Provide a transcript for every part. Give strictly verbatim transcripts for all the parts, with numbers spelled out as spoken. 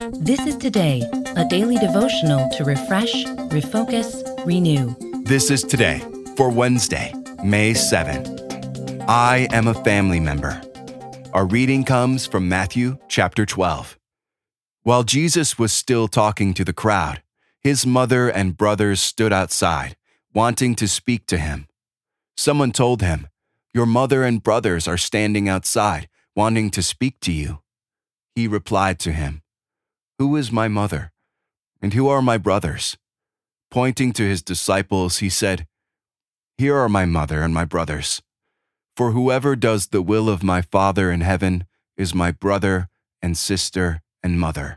This is Today, a daily devotional to refresh, refocus, renew. This is Today for Wednesday, May seventh. I am a family member. Our reading comes from Matthew chapter twelve. While Jesus was still talking to the crowd, his mother and brothers stood outside, wanting to speak to him. Someone told him, "Your mother and brothers are standing outside, wanting to speak to you." He replied to him, "Who is my mother, and who are my brothers?" Pointing to his disciples, he said, "Here are my mother and my brothers. For whoever does the will of my Father in heaven is my brother and sister and mother."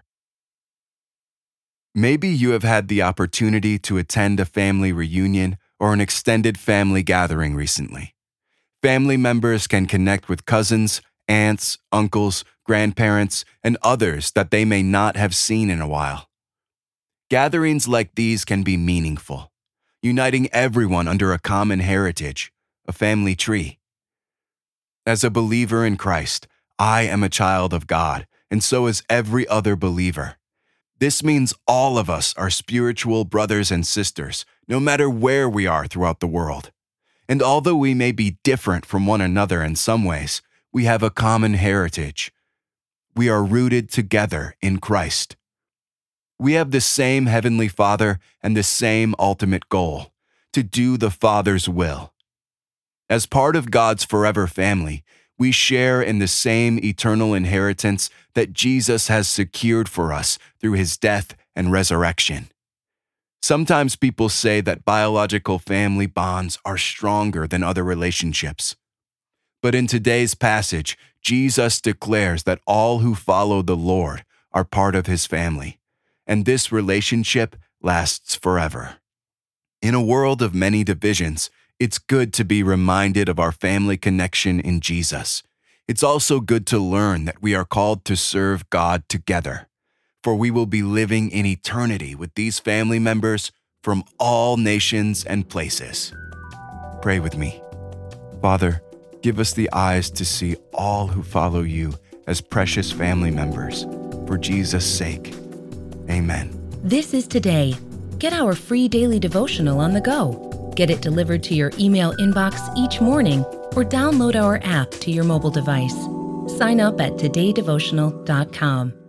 Maybe you have had the opportunity to attend a family reunion or an extended family gathering recently. Family members can connect with cousins, aunts, uncles, grandparents, and others that they may not have seen in a while. Gatherings like these can be meaningful, uniting everyone under a common heritage, a family tree. As a believer in Christ, I am a child of God, and so is every other believer. This means all of us are spiritual brothers and sisters, no matter where we are throughout the world. And although we may be different from one another in some ways, we have a common heritage. We are rooted together in Christ. We have the same Heavenly Father and the same ultimate goal, to do the Father's will. As part of God's forever family, we share in the same eternal inheritance that Jesus has secured for us through his death and resurrection. Sometimes people say that biological family bonds are stronger than other relationships. But in today's passage, Jesus declares that all who follow the Lord are part of his family, and this relationship lasts forever. In a world of many divisions, it's good to be reminded of our family connection in Jesus. It's also good to learn that we are called to serve God together, for we will be living in eternity with these family members from all nations and places. Pray with me. Father, give us the eyes to see all who follow you as precious family members, for Jesus' sake. Amen. This is Today. Get our free daily devotional on the go. Get it delivered to your email inbox each morning or download our app to your mobile device. Sign up at today devotional dot com.